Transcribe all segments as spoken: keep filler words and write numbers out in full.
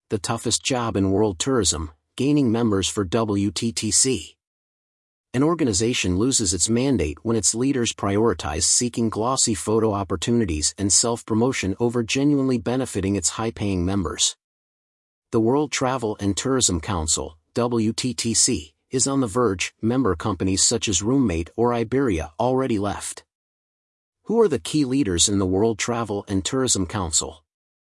the toughest job in world tourism, gaining members for W T T C. An organization loses its mandate when its leaders prioritize seeking glossy photo opportunities and self-promotion over genuinely benefiting its high-paying members. The World Travel and Tourism Council, W T T C, is on the verge. Member companies such as Roommate or Iberia already left. Who are the key leaders in the World Travel and Tourism Council?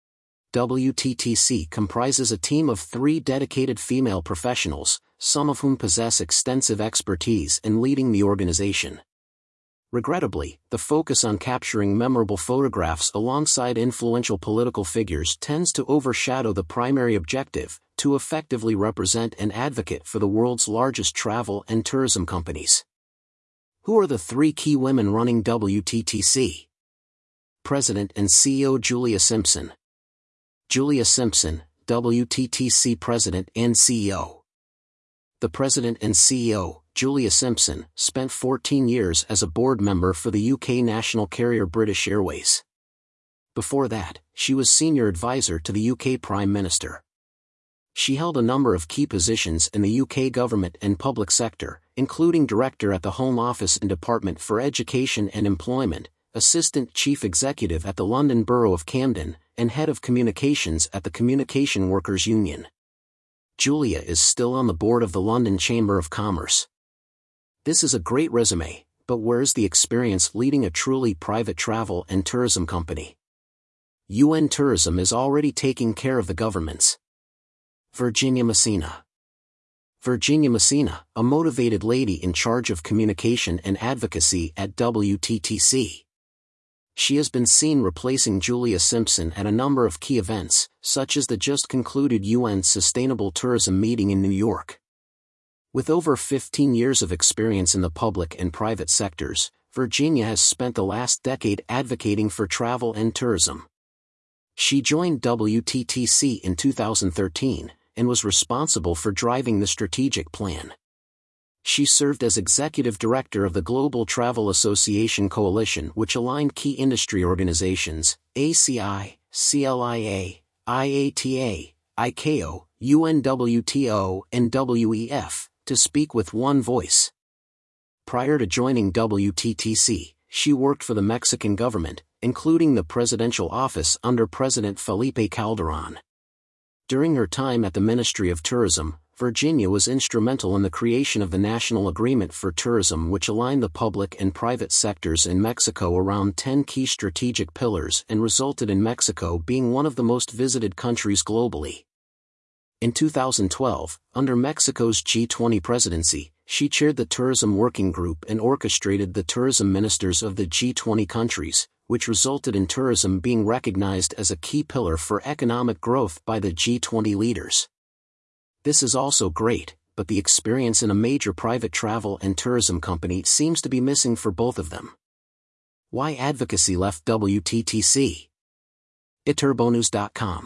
W T T C comprises a team of three dedicated female professionals, some of whom possess extensive expertise in leading the organization. Regrettably, the focus on capturing memorable photographs alongside influential political figures tends to overshadow the primary objective, to effectively represent and advocate for the world's largest travel and tourism companies. Who are the three key women running W T T C? President and C E O Julia Simpson. Julia Simpson, W T T C President and C E O. The President and C E O, Julia Simpson, spent fourteen years as a board member for the U K national carrier British Airways. Before that, she was senior advisor to the U K Prime Minister. She held a number of key positions in the U K government and public sector, including Director at the Home Office and Department for Education and Employment, Assistant Chief Executive at the London Borough of Camden, and Head of Communications at the Communication Workers Union. Julia is still on the board of the London Chamber of Commerce. This is a great resume, but where's the experience leading a truly private travel and tourism company? U N Tourism is already taking care of the government's. Virginia Messina. Virginia Messina, a motivated lady in charge of communication and advocacy at W T T C. She has been seen replacing Julia Simpson at a number of key events, such as the just concluded U N Sustainable Tourism meeting in New York. With over fifteen years of experience in the public and private sectors, Virginia has spent the last decade advocating for travel and tourism. She joined W T T C in two thousand thirteen, and was responsible for driving the strategic plan. She served as executive director of the Global Travel Association Coalition, which aligned key industry organizations, A C I, C L I A, I A T A, I C A O, U N W T O, and W E F, to speak with one voice. Prior to joining W T T C, she worked for the Mexican government, including the presidential office under President Felipe Calderón. During her time at the Ministry of Tourism, Virginia was instrumental in the creation of the National Agreement for Tourism, which aligned the public and private sectors in Mexico around ten key strategic pillars and resulted in Mexico being one of the most visited countries globally. In two thousand twelve, under Mexico's G twenty presidency, she chaired the Tourism Working Group and orchestrated the tourism ministers of the G twenty countries, which resulted in tourism being recognized as a key pillar for economic growth by the G twenty leaders. This is also great, but the experience in a major private travel and tourism company seems to be missing for both of them. Why advocacy left W T T C? iturbonews dot com.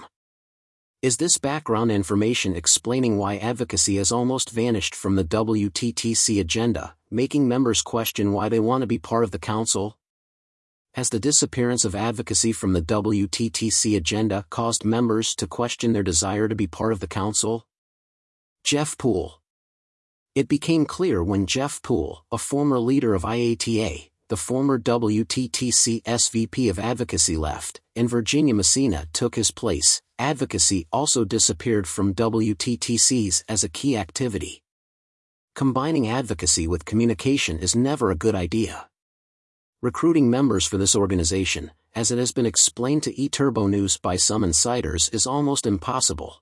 Is this background information explaining why advocacy has almost vanished from the W T T C agenda, making members question why they want to be part of the council? Has the disappearance of advocacy from the W T T C agenda caused members to question their desire to be part of the council? Jeff Poole. It became clear when Jeff Poole, a former leader of I A T A, the former W T T C S V P of Advocacy, left, and Virginia Messina took his place. Advocacy also disappeared from W T T C's as a key activity. Combining advocacy with communication is never a good idea. Recruiting members for this organization, as it has been explained to eTurboNews by some insiders, is almost impossible.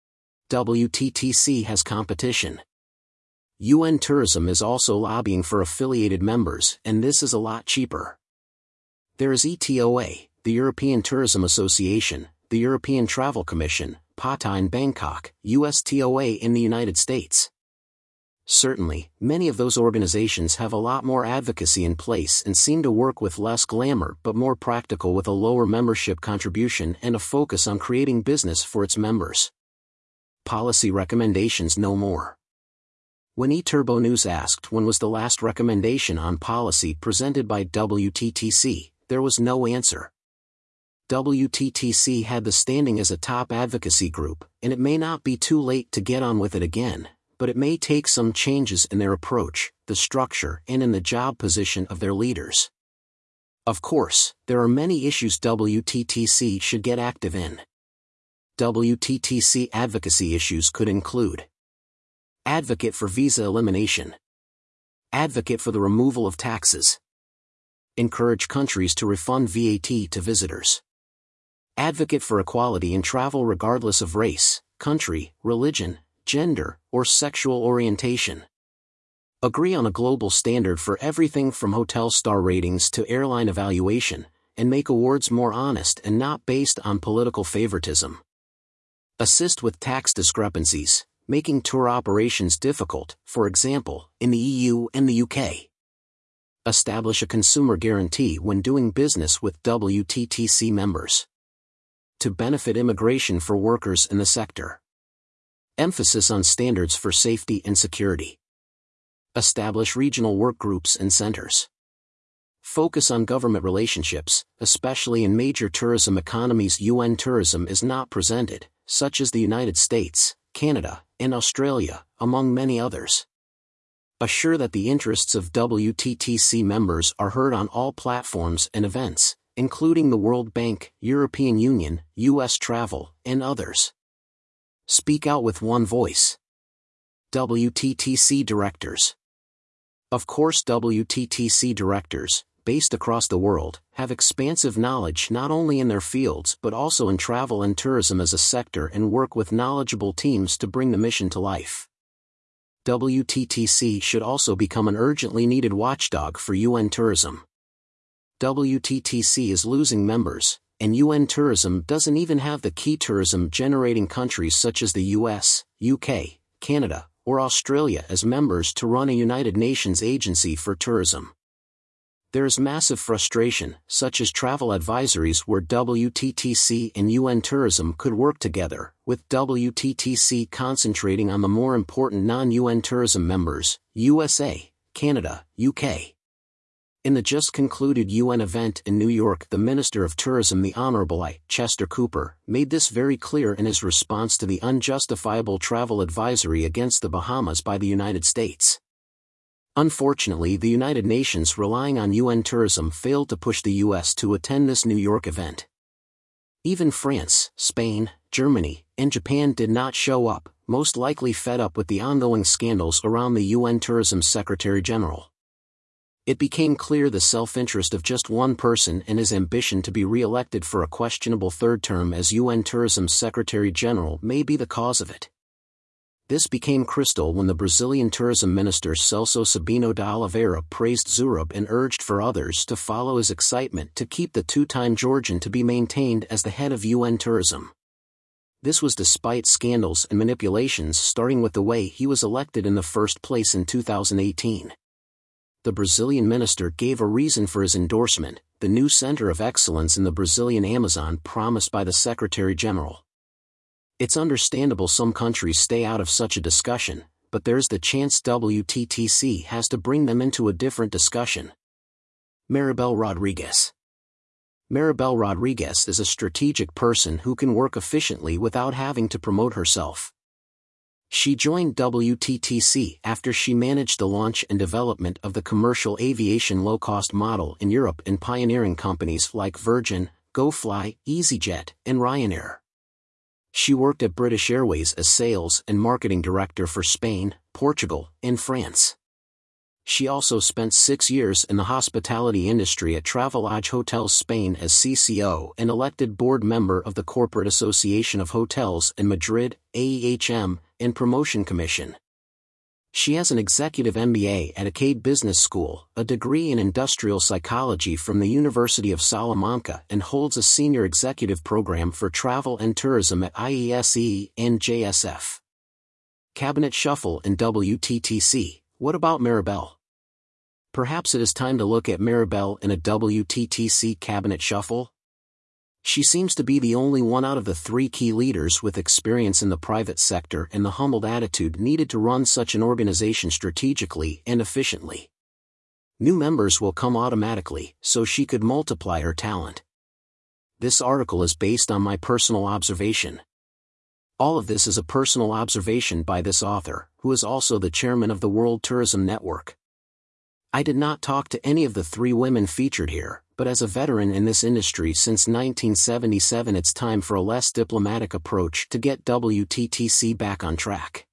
W T T C has competition. U N Tourism is also lobbying for affiliated members, and this is a lot cheaper. There is E T O A, the European Tourism Association, the European Travel Commission, P A T A in Bangkok, U S T O A in the United States. Certainly, many of those organizations have a lot more advocacy in place and seem to work with less glamour but more practical, with a lower membership contribution and a focus on creating business for its members. Policy recommendations no more. When eTurboNews asked when was the last recommendation on policy presented by W T T C, there was no answer. W T T C had the standing as a top advocacy group, and it may not be too late to get on with it again, but it may take some changes in their approach, the structure, and in the job position of their leaders. Of course, there are many issues W T T C should get active in. W T T C advocacy issues could include: advocate for visa elimination, advocate for the removal of taxes, encourage countries to refund V A T to visitors, advocate for equality in travel regardless of race, country, religion, gender, or sexual orientation. Agree on a global standard for everything from hotel star ratings to airline evaluation, and make awards more honest and not based on political favoritism. Assist with tax discrepancies, making tour operations difficult, for example, in the E U and the U K. Establish a consumer guarantee when doing business with W T T C members. To benefit immigration for workers in the sector. Emphasis on standards for safety and security. Establish regional work groups and centers. Focus on government relationships, especially in major tourism economies U N tourism is not presented, such as the United States, Canada, and Australia, among many others. Assure that the interests of W T T C members are heard on all platforms and events, including the World Bank, European Union, U S Travel, and others. Speak out with one voice. W T T C directors. Of course, W T T C directors, based across the world, have expansive knowledge not only in their fields but also in travel and tourism as a sector and work with knowledgeable teams to bring the mission to life. W T T C should also become an urgently needed watchdog for U N tourism. W T T C is losing members, and U N tourism doesn't even have the key tourism-generating countries such as the U S, U K, Canada, or Australia as members to run a United Nations agency for tourism. There is massive frustration, such as travel advisories where W T T C and U N tourism could work together, with W T T C concentrating on the more important non-U N tourism members, U S A, Canada, U K. In the just concluded U N event in New York, the Minister of Tourism, the Honorable I. Chester Cooper, made this very clear in his response to the unjustifiable travel advisory against the Bahamas by the United States. Unfortunately, the United Nations, relying on U N tourism, failed to push the U S to attend this New York event. Even France, Spain, Germany, and Japan did not show up, most likely fed up with the ongoing scandals around the U N Tourism Secretary General. It became clear the self-interest of just one person and his ambition to be re-elected for a questionable third term as U N Tourism Secretary General may be the cause of it. This became crystal when the Brazilian tourism minister Celso Sabino de Oliveira praised Zurab and urged for others to follow his excitement to keep the two-time Georgian to be maintained as the head of U N tourism. This was despite scandals and manipulations, starting with the way he was elected in the first place in two thousand eighteen. The Brazilian minister gave a reason for his endorsement: the new center of excellence in the Brazilian Amazon promised by the Secretary General. It's understandable some countries stay out of such a discussion, but there's the chance W T T C has to bring them into a different discussion. Maribel Rodriguez. Maribel Rodriguez is a strategic person who can work efficiently without having to promote herself. She joined W T T C after she managed the launch and development of the commercial aviation low-cost model in Europe in pioneering companies like Virgin, GoFly, EasyJet, and Ryanair. She worked at British Airways as sales and marketing director for Spain, Portugal, and France. She also spent six years in the hospitality industry at Travelodge Hotels Spain as C C O and elected board member of the Corporate Association of Hotels in Madrid, A E H M, and Promotion Commission. She has an executive M B A at Acade Business School, a degree in industrial psychology from the University of Salamanca, and holds a senior executive program for travel and tourism at I E S E and J S F. Cabinet shuffle in W T T C. What about Maribel? Perhaps it is time to look at Maribel in a W T T C cabinet shuffle? She seems to be the only one out of the three key leaders with experience in the private sector and the humbled attitude needed to run such an organization strategically and efficiently. New members will come automatically, so she could multiply her talent. This article is based on my personal observation. All of this is a personal observation by this author, who is also the chairman of the World Tourism Network. I did not talk to any of the three women featured here, but as a veteran in this industry since nineteen seventy-seven, it's time for a less diplomatic approach to get W T T C back on track.